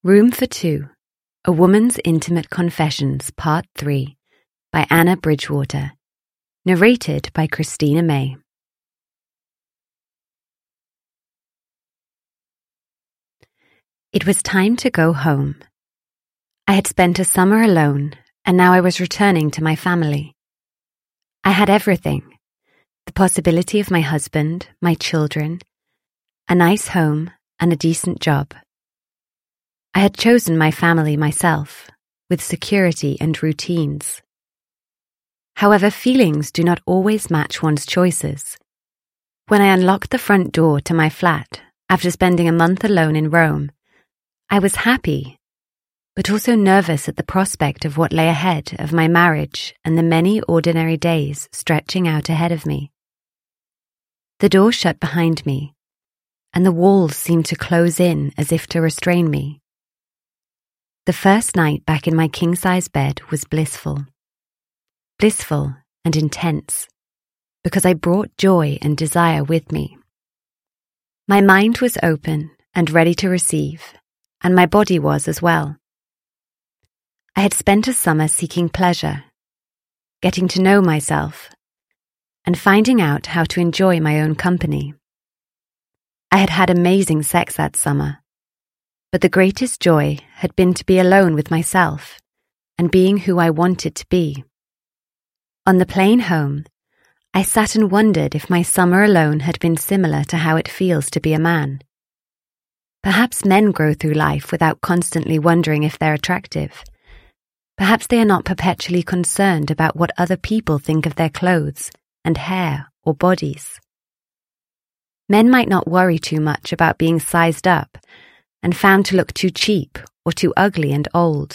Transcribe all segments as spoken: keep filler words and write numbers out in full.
Room for Two, A Woman's Intimate Confessions, Part three, by Anna Bridgewater. Narrated by Christina May. It was time to go home. I had spent a summer alone, and now I was returning to my family. I had everything: the possibility of my husband, my children, a nice home, and a decent job. I had chosen my family myself, with security and routines. However, feelings do not always match one's choices. When I unlocked the front door to my flat after spending a month alone in Rome, I was happy, but also nervous at the prospect of what lay ahead of my marriage and the many ordinary days stretching out ahead of me. The door shut behind me, and the walls seemed to close in as if to restrain me. The first night back in my king-size bed was blissful. Blissful and intense, because I brought joy and desire with me. My mind was open and ready to receive, and my body was as well. I had spent a summer seeking pleasure, getting to know myself, and finding out how to enjoy my own company. I had had amazing sex that summer, but the greatest joy had been to be alone with myself and being who I wanted to be. On the plane home, I sat and wondered if my summer alone had been similar to how it feels to be a man. Perhaps men grow through life without constantly wondering if they're attractive. Perhaps they are not perpetually concerned about what other people think of their clothes and hair or bodies. Men might not worry too much about being sized up and found to look too cheap or too ugly and old.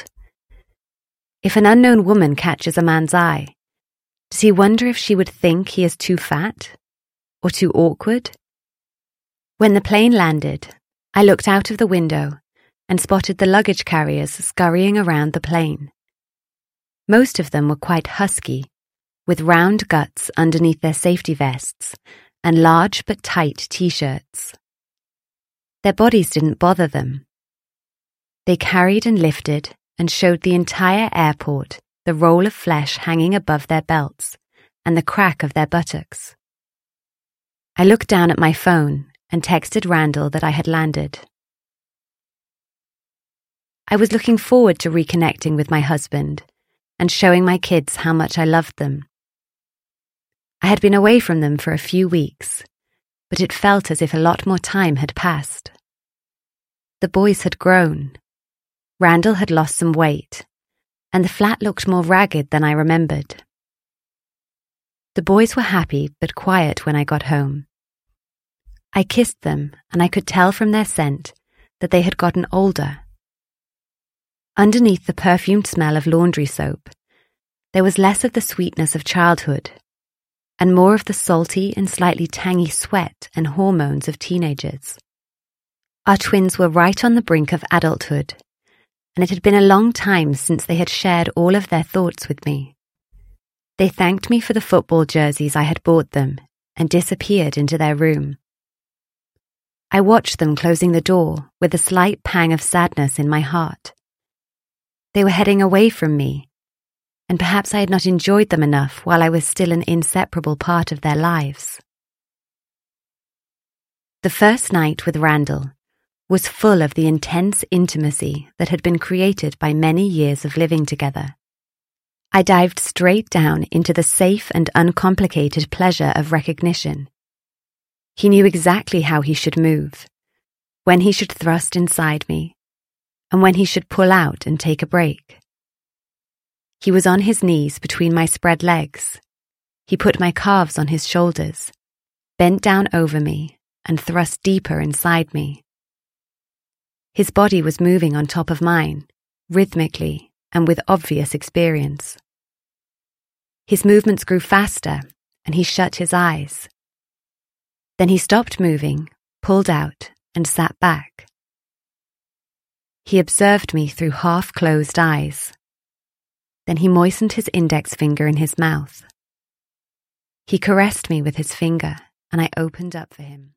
If an unknown woman catches a man's eye, does he wonder if she would think he is too fat or too awkward? When the plane landed, I looked out of the window and spotted the luggage carriers scurrying around the plane. Most of them were quite husky, with round guts underneath their safety vests and large but tight t-shirts. Their bodies didn't bother them. They carried and lifted and showed the entire airport the roll of flesh hanging above their belts and the crack of their buttocks. I looked down at my phone and texted Randall that I had landed. I was looking forward to reconnecting with my husband and showing my kids how much I loved them. I had been away from them for a few weeks, but it felt as if a lot more time had passed. The boys had grown. Randall had lost some weight, and the flat looked more ragged than I remembered. The boys were happy but quiet when I got home. I kissed them, and I could tell from their scent that they had gotten older. Underneath the perfumed smell of laundry soap, there was less of the sweetness of childhood, and more of the salty and slightly tangy sweat and hormones of teenagers. Our twins were right on the brink of adulthood, and it had been a long time since they had shared all of their thoughts with me. They thanked me for the football jerseys I had bought them and disappeared into their room. I watched them closing the door with a slight pang of sadness in my heart. They were heading away from me, and perhaps I had not enjoyed them enough while I was still an inseparable part of their lives. The first night with Randall was full of the intense intimacy that had been created by many years of living together. I dived straight down into the safe and uncomplicated pleasure of recognition. He knew exactly how he should move, when he should thrust inside me, and when he should pull out and take a break. He was on his knees between my spread legs. He put my calves on his shoulders, bent down over me, and thrust deeper inside me. His body was moving on top of mine, rhythmically and with obvious experience. His movements grew faster, and he shut his eyes. Then he stopped moving, pulled out, and sat back. He observed me through half-closed eyes. Then he moistened his index finger in his mouth. He caressed me with his finger, and I opened up for him.